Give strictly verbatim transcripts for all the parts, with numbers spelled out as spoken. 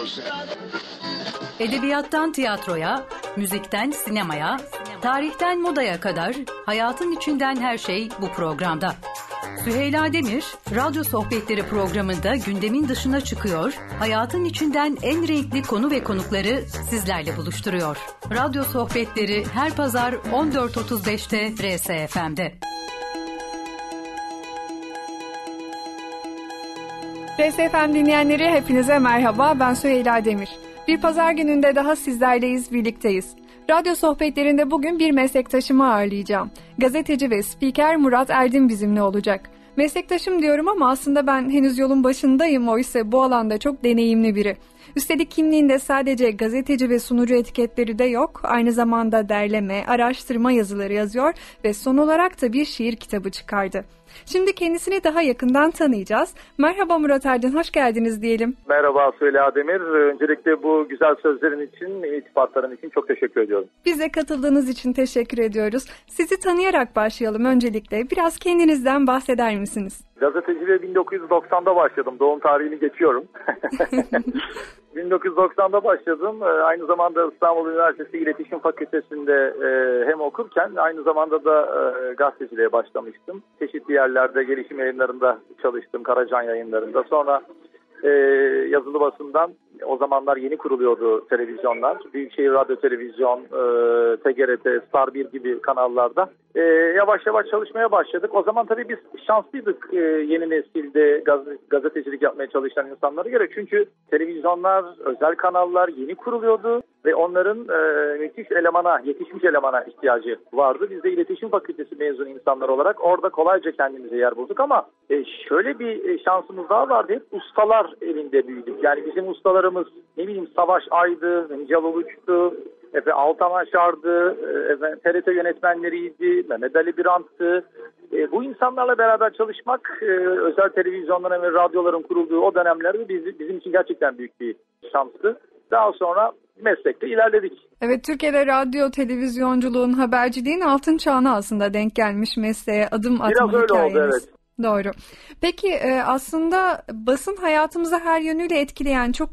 Edebiyattan tiyatroya, müzikten sinemaya, tarihten modaya kadar hayatın içinden her şey bu programda. Süheyla Demir, Radyo Sohbetleri programında gündemin dışına çıkıyor, hayatın içinden en renkli konu ve konukları sizlerle buluşturuyor. Radyo Sohbetleri her pazar on dört otuz beşte R S F M'de. R S F M dinleyenleri hepinize merhaba, ben Süheyla Demir. Bir pazar gününde daha sizlerleyiz, birlikteyiz. Radyo sohbetlerinde bugün bir meslektaşımı ağırlayacağım. Gazeteci ve spiker Murat Erdin bizimle olacak. Meslektaşım diyorum ama aslında ben henüz yolun başındayım, oysa bu alanda çok deneyimli biri. Üstelik kimliğinde sadece gazeteci ve sunucu etiketleri de yok, aynı zamanda derleme, araştırma yazıları yazıyor ve son olarak da bir şiir kitabı çıkardı. Şimdi kendisini daha yakından tanıyacağız. Merhaba Murat Erdin, hoş geldiniz diyelim. Merhaba Süheyla Demir. Öncelikle bu güzel sözlerin için, iltifatların için çok teşekkür ediyorum. Bize katıldığınız için teşekkür ediyoruz. Sizi tanıyarak başlayalım öncelikle. Biraz kendinizden bahseder misiniz? Gazeteciliğe bin dokuz yüz doksanda başladım. Doğum tarihini geçiyorum. bin dokuz yüz doksanda başladım. Aynı zamanda İstanbul Üniversitesi İletişim Fakültesi'nde hem okurken aynı zamanda da gazeteciliğe başlamıştım. Çeşitli yerlerde gelişim yayınlarında çalıştım, Karacan yayınlarında. Sonra yazılı basından, o zamanlar yeni kuruluyordu televizyonlar. Büyükşehir Radyo Televizyon, T G R T, Star bir gibi kanallarda. E, yavaş yavaş çalışmaya başladık. O zaman tabii biz şanslıydık e, yeni nesilde gaz- gazetecilik yapmaya çalışan insanlara göre. Çünkü televizyonlar, özel kanallar yeni kuruluyordu ve onların e, müthiş elemana, yetişmiş elemana ihtiyacı vardı. Biz de İletişim Fakültesi mezunu insanlar olarak orada kolayca kendimize yer bulduk ama e, şöyle bir şansımız daha vardı. Hep ustalar elinde büyüdük. Yani bizim ustalarımız, ne bileyim, Savaş Aydı, Nical Uluç'tu, Efe Altan Aşar'dı, e, T R T yönetmenleriydi, Mehmet Ali Birant'tı. E, bu insanlarla beraber çalışmak, e, özel televizyonların ve radyoların kurulduğu o dönemlerde biz, bizim için gerçekten büyük bir şanstı. Daha sonra meslekte ilerledik. Evet, Türkiye'de radyo, televizyonculuğun, haberciliğin altın çağına aslında denk gelmiş mesleğe adım atma Biraz öyle hikayeniz. oldu, evet. Doğru. Peki aslında basın hayatımızı her yönüyle etkileyen çok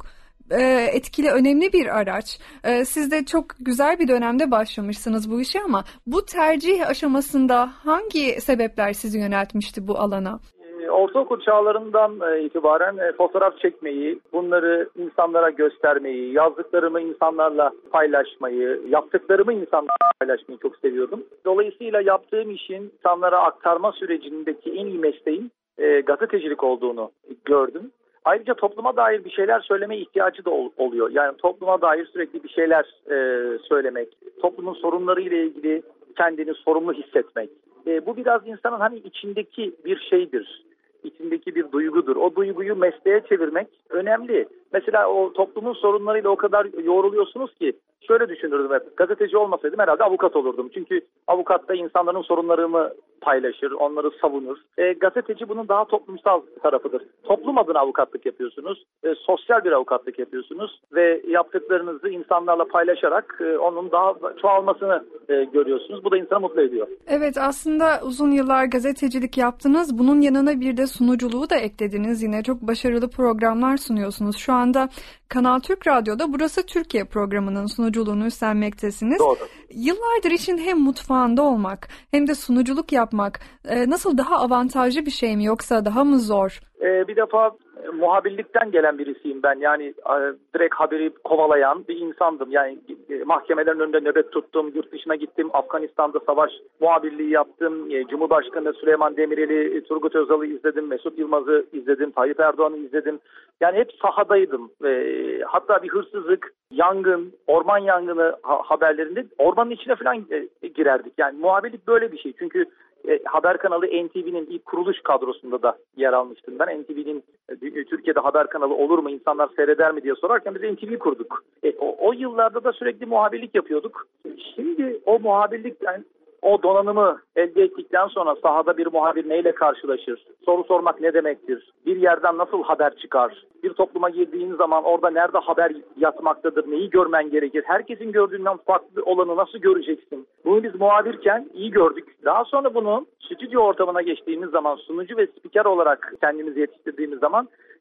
etkili, önemli bir araç. Siz de çok güzel bir dönemde başlamışsınız bu işe ama bu tercih aşamasında hangi sebepler sizi yöneltmişti bu alana? Ortaokul çağlarından itibaren fotoğraf çekmeyi, bunları insanlara göstermeyi, yazdıklarımı insanlarla paylaşmayı, yaptıklarımı insanlarla paylaşmayı çok seviyordum. Dolayısıyla yaptığım işin insanlara aktarma sürecindeki en iyi mesleğin e, gazetecilik olduğunu gördüm. Ayrıca topluma dair bir şeyler söylemeye ihtiyacı da ol, oluyor. Yani topluma dair sürekli bir şeyler e, söylemek, toplumun sorunlarıyla ilgili kendini sorumlu hissetmek. E, bu biraz insanın hani içindeki bir şeydir. İçindeki bir duygudur. O duyguyu mesleğe çevirmek önemli. Mesela o toplumun sorunlarıyla o kadar yoğruluyorsunuz ki şöyle düşünürdüm hep. Gazeteci olmasaydım herhalde avukat olurdum. Çünkü avukat da insanların sorunlarını paylaşır, onları savunur. E, gazeteci bunun daha toplumsal tarafıdır. Toplum adına avukatlık yapıyorsunuz. E, sosyal bir avukatlık yapıyorsunuz ve yaptıklarınızı insanlarla paylaşarak e, onun daha çoğalmasını e, görüyorsunuz. Bu da insanı mutlu ediyor. Evet, aslında uzun yıllar gazetecilik yaptınız. Bunun yanına bir de sunuculuğu da eklediniz. Yine çok başarılı programlar sunuyorsunuz. Şu anda Kanal Türk Radyo'da Burası Türkiye programının sunuculuğunu üstlenmektesiniz. Doğru. Yıllardır işin hem mutfağında olmak hem de sunuculuk yapmak e, nasıl, daha avantajlı bir şey mi yoksa daha mı zor? Ee, bir defa e, muhabirlikten gelen birisiyim ben. Yani e, direkt haberi kovalayan bir insandım. Yani e, mahkemelerin önünde nöbet tuttum, yurt dışına gittim, Afganistan'da savaş muhabirliği yaptım. E, Cumhurbaşkanı Süleyman Demirel'i, e, Turgut Özal'ı izledim, Mesut Yılmaz'ı izledim, Tayyip Erdoğan'ı izledim. Yani hep sahadaydım. E, hatta bir hırsızlık, yangın, orman yangını ha- haberlerinde ormanın içine falan e, girerdik. Yani muhabirlik böyle bir şey. Çünkü E, haber kanalı N T V'nin ilk kuruluş kadrosunda da yer almıştım ben. N T V'nin e, Türkiye'de haber kanalı olur mu, insanlar seyreder mi diye sorarken biz N T V kurduk. E, o, o yıllarda da sürekli muhabirlik yapıyorduk. Şimdi o muhabirlikten, o donanımı elde ettikten sonra sahada bir muhabir neyle karşılaşır? Soru sormak ne demektir? Bir yerden nasıl haber çıkar? Bir topluma girdiğin zaman orada nerede haber yatmaktadır? Neyi görmen gerekir? Herkesin gördüğünden farklı olanı nasıl göreceksin? Bunu biz muhabirken iyi gördük. Daha sonra bunu stüdyo ortamına geçtiğimiz zaman, sunucu ve spiker olarak kendimizi yetiştirdiğimiz zaman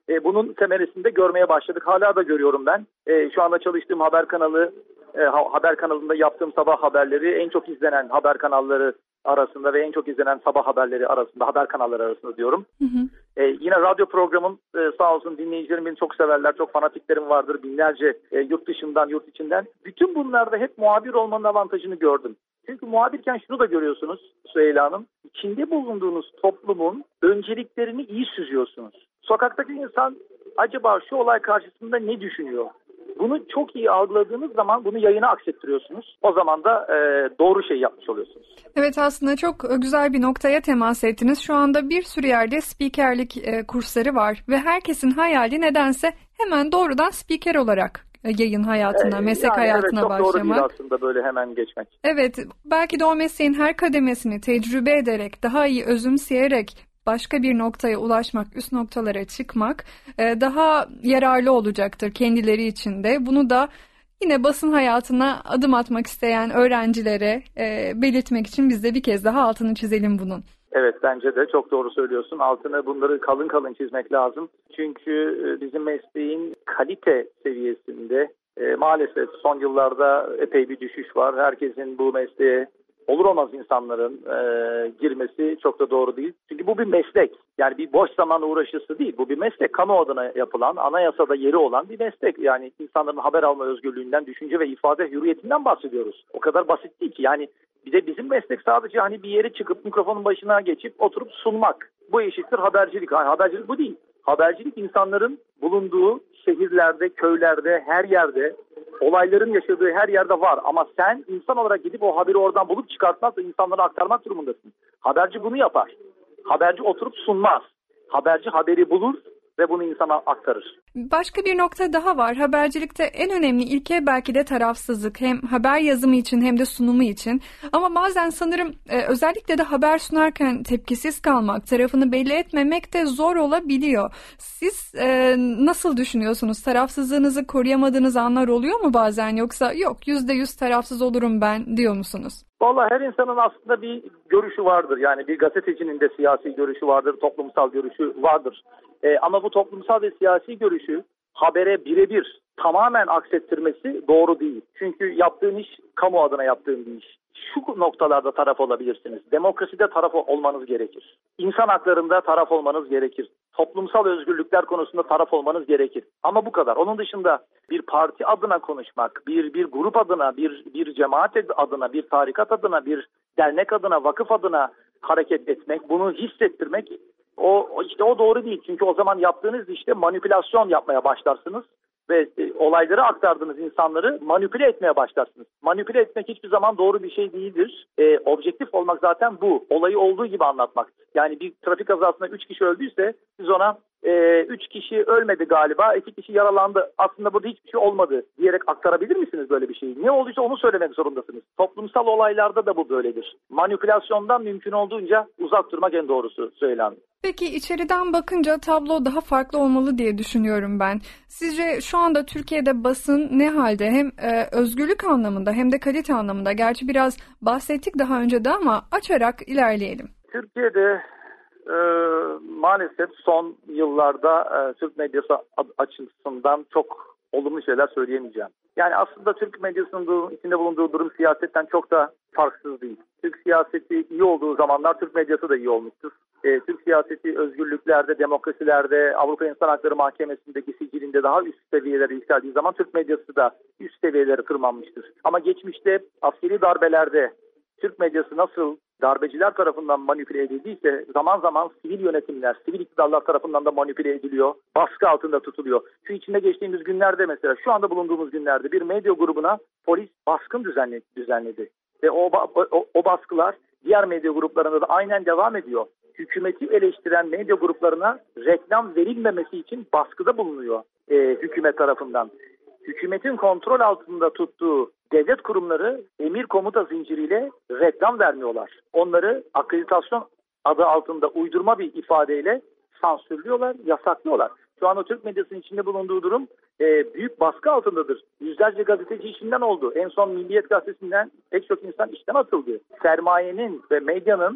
E, bunun semeresinde görmeye başladık. Hala da görüyorum ben. E, şu anda çalıştığım haber kanalı, e, haber kanalında yaptığım sabah haberleri en çok izlenen haber kanalları arasında ve en çok izlenen sabah haberleri arasında, haber kanalları arasında diyorum. Hı hı. Ee, yine radyo programım e, sağ olsun dinleyicilerim beni çok severler, çok fanatiklerim vardır, binlerce e, yurt dışından, yurt içinden. Bütün bunlarda hep muhabir olmanın avantajını gördüm. Çünkü muhabirken şunu da görüyorsunuz Süheyla Hanım, içinde bulunduğunuz toplumun önceliklerini iyi süzüyorsunuz. Sokaktaki insan acaba şu olay karşısında ne düşünüyor? Bunu çok iyi algıladığınız zaman bunu yayına aksettiriyorsunuz. O zaman da e, doğru şey yapmış oluyorsunuz. Evet, aslında çok güzel bir noktaya temas ettiniz. Şu anda bir sürü yerde spikerlik e, kursları var ve herkesin hayali nedense hemen doğrudan spiker olarak yayın hayatına, ee, meslek yani hayatına evet, çok başlamak. Doğru değil aslında böyle hemen geçmek. Evet, belki de o mesleğin her kademesini tecrübe ederek, daha iyi özümseyerek başka bir noktaya ulaşmak, üst noktalara çıkmak daha yararlı olacaktır kendileri için de. Bunu da yine basın hayatına adım atmak isteyen öğrencilere belirtmek için biz de bir kez daha altını çizelim bunun. Evet, bence de çok doğru söylüyorsun. Altını bunları kalın kalın çizmek lazım. Çünkü bizim mesleğin kalite seviyesinde e, maalesef son yıllarda epey bir düşüş var. Herkesin bu mesleğe olur olmaz insanların e, girmesi çok da doğru değil. Çünkü bu bir meslek. Yani bir boş zaman uğraşısı değil. Bu bir meslek. Kamu adına yapılan, anayasada yeri olan bir meslek. Yani insanların haber alma özgürlüğünden, düşünce ve ifade hürriyetinden bahsediyoruz. O kadar basit değil ki. Yani bir de bizim meslek sadece hani bir yere çıkıp mikrofonun başına geçip oturup sunmak. Bu eşittir habercilik. Yani habercilik bu değil. Habercilik insanların bulunduğu şehirlerde, köylerde, her yerde, olayların yaşadığı her yerde var. Ama sen insan olarak gidip o haberi oradan bulup çıkartmazsa insanlara aktarmak durumundasın. Haberci bunu yapar. Haberci oturup sunmaz. Haberci haberi bulur ve bunu insana aktarır. Başka bir nokta daha var. Habercilikte en önemli ilke belki de tarafsızlık. Hem haber yazımı için hem de sunumu için. Ama bazen sanırım e, özellikle de haber sunarken tepkisiz kalmak, tarafını belli etmemek de zor olabiliyor. Siz e, nasıl düşünüyorsunuz? Tarafsızlığınızı koruyamadığınız anlar oluyor mu bazen? Yoksa yok yüzde yüz tarafsız olurum ben diyor musunuz? Vallahi her insanın aslında bir görüşü vardır. Yani bir gazetecinin de siyasi görüşü vardır, toplumsal görüşü vardır. Ee, ama bu toplumsal ve siyasi görüşü habere birebir tamamen aksettirmesi doğru değil. Çünkü yaptığın iş kamu adına yaptığın bir iş. Şu noktalarda taraf olabilirsiniz. Demokraside taraf olmanız gerekir. İnsan haklarında taraf olmanız gerekir. Toplumsal özgürlükler konusunda taraf olmanız gerekir. Ama bu kadar. Onun dışında bir parti adına konuşmak, bir bir grup adına, bir bir cemaat adına, bir tarikat adına, bir dernek adına, vakıf adına hareket etmek, bunu hissettirmek o işte o doğru değil. Çünkü o zaman yaptığınız işte manipülasyon yapmaya başlarsınız ve e, olayları aktardığınız insanları manipüle etmeye başlarsınız. Manipüle etmek hiçbir zaman doğru bir şey değildir. E, objektif olmak zaten bu. Olayı olduğu gibi anlatmak. Yani bir trafik kazasında üç kişi öldüyse siz ona e, üç kişi ölmedi galiba, iki kişi yaralandı. Aslında burada hiçbir şey olmadı diyerek aktarabilir misiniz böyle bir şeyi? Ne olduysa onu söylemek zorundasınız. Toplumsal olaylarda da bu böyledir. Manipülasyondan mümkün olduğunca uzak durmak en doğrusu söylen. Peki içeriden bakınca tablo daha farklı olmalı diye düşünüyorum ben. Sizce şu anda Türkiye'de basın ne halde? Hem e, özgürlük anlamında hem de kalite anlamında. Gerçi biraz bahsettik daha önce de ama açarak ilerleyelim. Türkiye'de e, maalesef son yıllarda e, Türk medyası açısından çok olumlu şeyler söyleyemeyeceğim. Yani aslında Türk medyasının içinde bulunduğu durum siyasetten çok da farksız değil. Türk siyaseti iyi olduğu zamanlar Türk medyası da iyi olmuştur. E, Türk siyaseti özgürlüklerde, demokrasilerde, Avrupa İnsan Hakları Mahkemesi'ndeki sicilinde daha üst seviyelere yükseldiği zaman Türk medyası da üst seviyelere tırmanmıştır. Ama geçmişte askeri darbelerde Türk medyası nasıl darbeciler tarafından manipüle edildiyse zaman zaman sivil yönetimler, sivil iktidarlar tarafından da manipüle ediliyor, baskı altında tutuluyor. Şu içinde geçtiğimiz günlerde mesela şu anda bulunduğumuz günlerde bir medya grubuna polis baskın düzenledi. düzenledi. Ve o, o, o baskılar diğer medya gruplarında da aynen devam ediyor. Hükümeti eleştiren medya gruplarına reklam verilmemesi için baskıda bulunuyor e, hükümet tarafından. Hükümetin kontrol altında tuttuğu devlet kurumları emir komuta zinciriyle reklam vermiyorlar. Onları akreditasyon adı altında uydurma bir ifadeyle sansürlüyorlar, yasaklıyorlar. Şu anda Türk medyasının içinde bulunduğu durum e, büyük baskı altındadır. Yüzlerce gazeteci işinden oldu. En son Milliyet Gazetesi'nden pek çok insan işten atıldı. Sermayenin ve medyanın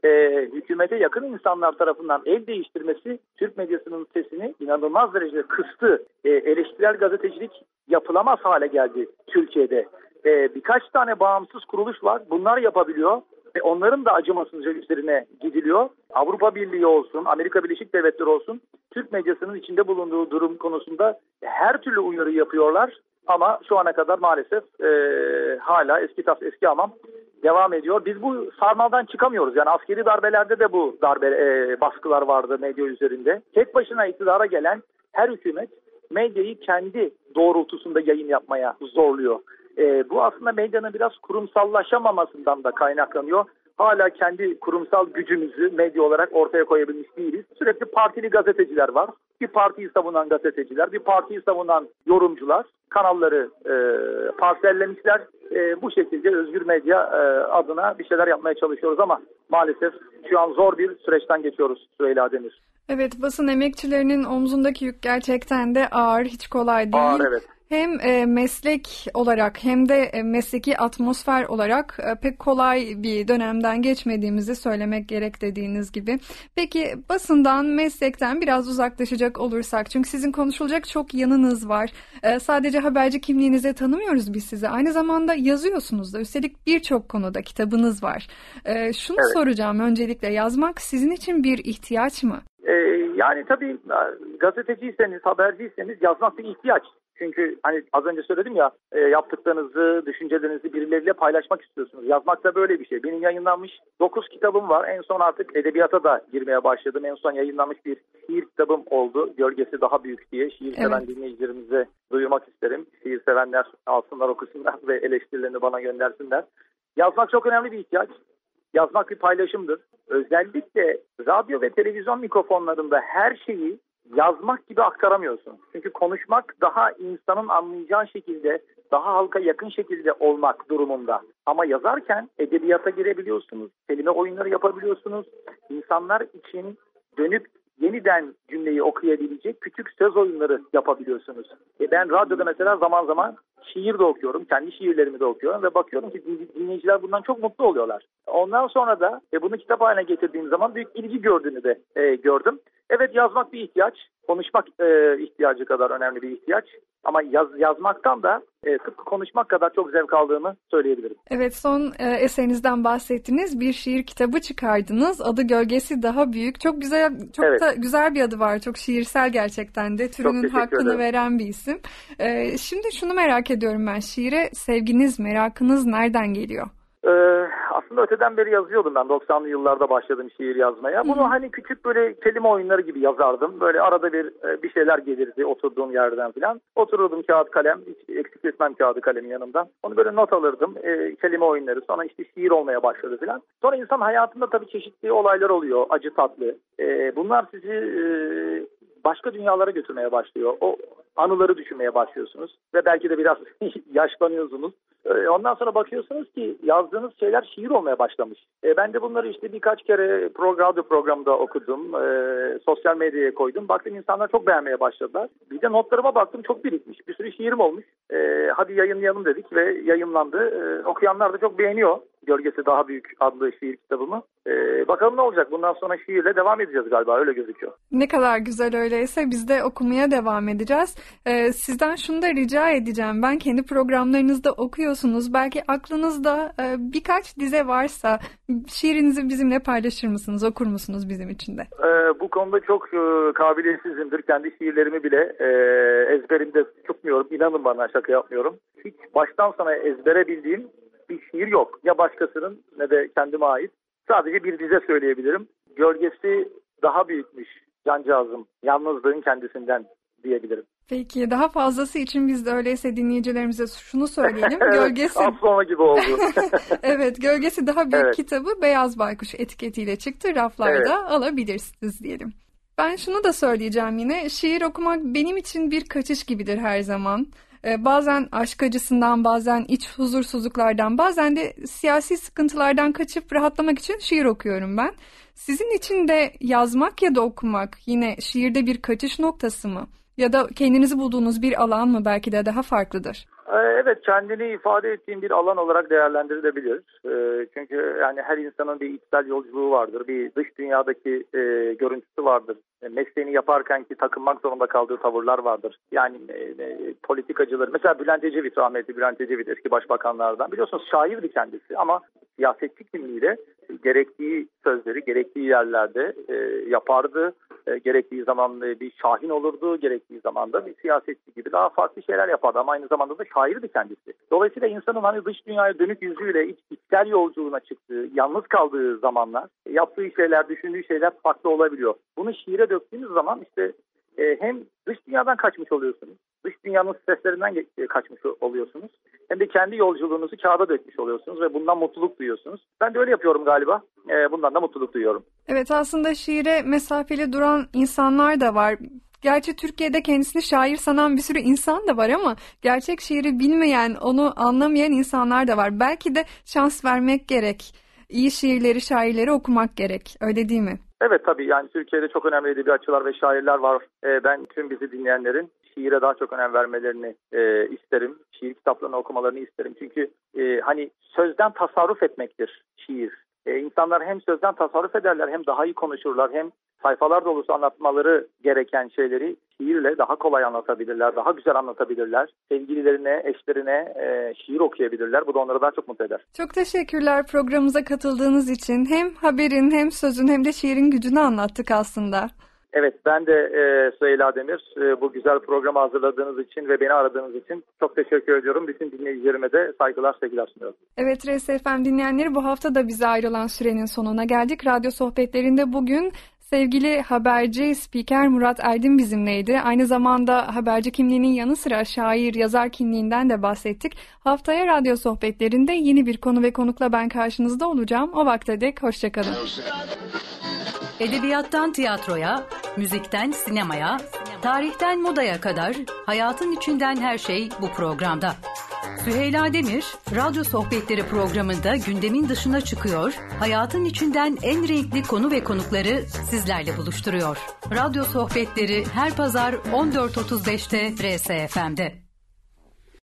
e, hükümete yakın insanlar tarafından el değiştirmesi Türk medyasının sesini inanılmaz derecede kıstı. E, eleştirel gazetecilik yapılamaz hale geldi Türkiye'de. E, birkaç tane bağımsız kuruluş var. Bunlar yapabiliyor. E, onların da acımasızca üzerine gidiliyor. Avrupa Birliği olsun, Amerika Birleşik Devletleri olsun, Türk medyasının içinde bulunduğu durum konusunda her türlü uyarı yapıyorlar. Ama şu ana kadar maalesef e, hala eski tas eski hamam devam ediyor. Biz bu sarmaldan çıkamıyoruz. Yani askeri darbelerde de bu darbe e, baskılar vardı medya üzerinde. Tek başına iktidara gelen her hükümet medyayı kendi doğrultusunda yayın yapmaya zorluyor. E, bu aslında medyanın biraz kurumsallaşamamasından da kaynaklanıyor. Hala kendi kurumsal gücümüzü medya olarak ortaya koyabilmiş değiliz. Sürekli partili gazeteciler var. Bir partiyi savunan gazeteciler, bir partiyi savunan yorumcular kanalları e, parsellemişler. E, bu şekilde özgür medya e, adına bir şeyler yapmaya çalışıyoruz ama maalesef şu an zor bir süreçten geçiyoruz Süheyla Demir. Evet, basın emekçilerinin omzundaki yük gerçekten de ağır, hiç kolay değil. Ağır, evet. Hem e, meslek olarak hem de e, mesleki atmosfer olarak e, pek kolay bir dönemden geçmediğimizi söylemek gerek dediğiniz gibi. Peki basından, meslekten biraz uzaklaşacak olursak, çünkü sizin konuşulacak çok yanınız var. E, sadece haberci kimliğinize tanımıyoruz biz sizi. Aynı zamanda yazıyorsunuz da, üstelik birçok konuda kitabınız var. E, şunu evet. soracağım öncelikle, yazmak sizin için bir ihtiyaç mı? E, yani tabii gazeteciyseniz, haberciyseniz yazmak bir ihtiyaç. Çünkü hani az önce söyledim ya, e, yaptıklarınızı, düşüncelerinizi birileriyle paylaşmak istiyorsunuz. Yazmak da böyle bir şey. Benim yayınlanmış dokuz kitabım var. En son artık edebiyata da girmeye başladım. En son yayınlanmış bir şiir kitabım oldu. Gölgesi Daha Büyük diye. Şiir evet. seven dinleyicilerimize duyurmak isterim. Şiir sevenler alsınlar, okusunlar ve eleştirilerini bana göndersinler. Yazmak çok önemli bir ihtiyaç. Yazmak bir paylaşımdır. Özellikle radyo ve televizyon mikrofonlarında her şeyi yazmak gibi aktaramıyorsun. Çünkü konuşmak daha insanın anlayacağı şekilde, daha halka yakın şekilde olmak durumunda. Ama yazarken edebiyata girebiliyorsunuz, kelime oyunları yapabiliyorsunuz. İnsanlar için dönüp yeniden cümleyi okuyabilecek küçük söz oyunları yapabiliyorsunuz. E ben radyoda mesela zaman zaman şiir de okuyorum, kendi şiirlerimi de okuyorum ve bakıyorum ki dinleyiciler bundan çok mutlu oluyorlar. Ondan sonra da e, bunu kitap haline getirdiğim zaman büyük ilgi gördüğünü de e, gördüm. Evet, yazmak bir ihtiyaç, konuşmak e, ihtiyacı kadar önemli bir ihtiyaç. Ama yaz, yazmaktan da e, tıpkı konuşmak kadar çok zevk aldığımı söyleyebilirim. Evet, son e, eserinizden bahsettiniz. Bir şiir kitabı çıkardınız. Adı Gölgesi Daha Büyük. Çok güzel, çok evet. da güzel bir adı var. Çok şiirsel gerçekten de. Türünün hakkını ederim. veren bir isim. E, şimdi şunu merak ediyorum ben. Şiire sevginiz, merakınız nereden geliyor? Ee, aslında öteden beri yazıyordum ben. doksanlı yıllarda başladım şiir yazmaya. Bunu Hı-hı. hani küçük böyle kelime oyunları gibi yazardım. Böyle arada bir bir şeyler gelirdi oturduğum yerden falan. Otururdum, kağıt kalem. Hiç eksik etmem kağıdı kalemi yanımdan. Onu böyle not alırdım. E, kelime oyunları. Sonra işte şiir olmaya başladı falan. Sonra insan hayatında tabii çeşitli olaylar oluyor. Acı tatlı. E, bunlar sizi e, başka dünyalara götürmeye başlıyor. O anıları düşünmeye başlıyorsunuz. Ve belki de biraz yaşlanıyorsunuz. Ondan sonra bakıyorsunuz ki yazdığınız şeyler şiir olmaya başlamış. E, ben de bunları işte birkaç kere pro, radyo programda okudum. E, sosyal medyaya koydum. Baktım insanlar çok beğenmeye başladılar. Bir de notlarıma baktım, çok birikmiş. Bir sürü şiirim olmuş. E, hadi yayınlayalım dedik ve yayınlandı. E, okuyanlar da çok beğeniyor. Gölgesi Daha Büyük adlı şiir kitabımı. Ee, bakalım ne olacak? Bundan sonra şiirle devam edeceğiz galiba. Öyle gözüküyor. Ne kadar güzel öyleyse. Biz de okumaya devam edeceğiz. Ee, sizden şunu da rica edeceğim. Ben kendi programlarınızda okuyorsunuz. Belki aklınızda e, birkaç dize varsa şiirinizi bizimle paylaşır mısınız? Okur musunuz bizim için de? Ee, bu konuda çok e, kabiliyetsizimdir. Kendi şiirlerimi bile e, ezberimde tutmuyorum. İnanın bana, şaka yapmıyorum. Hiç baştan sona ezbere bildiğim bir şiir yok. Ya başkasının ne de kendime ait. Sadece bir dize söyleyebilirim. Gölgesi daha büyükmüş cancağızım, yalnızlığın kendisinden diyebilirim. Peki, daha fazlası için biz de öyleyse dinleyicilerimize şunu söyleyelim. Evet, Gölgesi Aslama gibi oldu. Evet, Gölgesi Daha Büyük evet. kitabı Beyaz Baykuş etiketiyle çıktı. Raflarda evet. alabilirsiniz diyelim. Ben şunu da söyleyeceğim yine. Şiir okumak benim için bir kaçış gibidir her zaman. Bazen aşk acısından, bazen iç huzursuzluklardan, bazen de siyasi sıkıntılardan kaçıp rahatlamak için şiir okuyorum ben. Sizin için de yazmak ya da okumak yine şiirde bir kaçış noktası mı? Ya da kendinizi bulduğunuz bir alan mı belki de daha farklıdır? Evet, kendini ifade ettiğin bir alan olarak değerlendirilebilir. Çünkü yani her insanın bir içsel yolculuğu vardır, bir dış dünyadaki e, görüntüsü vardır. Mesleğini yaparken ki takınmak zorunda kaldığı tavırlar vardır. Yani e, politikacılar, mesela Bülent Ecevit, rahmetli Bülent Ecevit, eski başbakanlardan, biliyorsunuz şairdi kendisi ama siyasetçi kimliğiyle gerektiği sözleri gerektiği yerlerde e, yapardı. E, gerektiği zaman bir şahin olurdu, gerektiği zaman da bir siyasetçi gibi daha farklı şeyler yapardı ama aynı zamanda da şairdi kendisi. Dolayısıyla insanın hani dış dünyaya dönük yüzüyle iç, içsel yolculuğuna çıktığı, yalnız kaldığı zamanlar yaptığı şeyler, düşündüğü şeyler farklı olabiliyor. Bunu şiire döktüğünüz zaman işte e, hem dış dünyadan kaçmış oluyorsunuz, dış dünyanın streslerinden kaçmış oluyorsunuz, hem de kendi yolculuğunuzu kağıda dökmüş oluyorsunuz ve bundan mutluluk duyuyorsunuz. Ben de öyle yapıyorum galiba. E, bundan da mutluluk duyuyorum. Evet, aslında şiire mesafeli duran insanlar da var. Gerçi Türkiye'de kendisini şair sanan bir sürü insan da var ama gerçek şiiri bilmeyen, onu anlamayan insanlar da var. Belki de şans vermek gerek. İyi şiirleri, şairleri okumak gerek. Öyle değil mi? Evet, tabii. Yani Türkiye'de çok önemli edebiyatçılar ve şairler var. Ee, ben tüm bizi dinleyenlerin şiire daha çok önem vermelerini e, isterim. Şiir kitaplarını okumalarını isterim. Çünkü e, hani sözden tasarruf etmektir şiir. E, insanlar hem sözden tasarruf ederler, hem daha iyi konuşurlar, hem sayfalar dolusu anlatmaları gereken şeyleri şiirle daha kolay anlatabilirler, daha güzel anlatabilirler. Sevgililerine, eşlerine e, şiir okuyabilirler. Bu da onları daha çok mutlu eder. Çok teşekkürler programımıza katıldığınız için. Hem haberin, hem sözün, hem de şiirin gücünü anlattık aslında. Evet, ben de e, Süheyla Demir, e, bu güzel programı hazırladığınız için ve beni aradığınız için çok teşekkür ediyorum. Bütün dinleyicilerime de saygılar, sevgiler sunuyorum. Evet, R S F M dinleyenleri, bu hafta da bize ayrılan sürenin sonuna geldik. Radyo sohbetlerinde bugün sevgili haberci, spiker Murat Erdin bizimleydi. Aynı zamanda haberci kimliğinin yanı sıra şair, yazar kimliğinden de bahsettik. Haftaya radyo sohbetlerinde yeni bir konu ve konukla ben karşınızda olacağım. O vakte dek hoşçakalın. Edebiyattan tiyatroya, müzikten sinemaya, tarihten modaya kadar hayatın içinden her şey bu programda. Süheyla Demir, Radyo Sohbetleri programında gündemin dışına çıkıyor, hayatın içinden en renkli konu ve konukları sizlerle buluşturuyor. Radyo Sohbetleri her pazar on dört otuz beşte R S F M'de.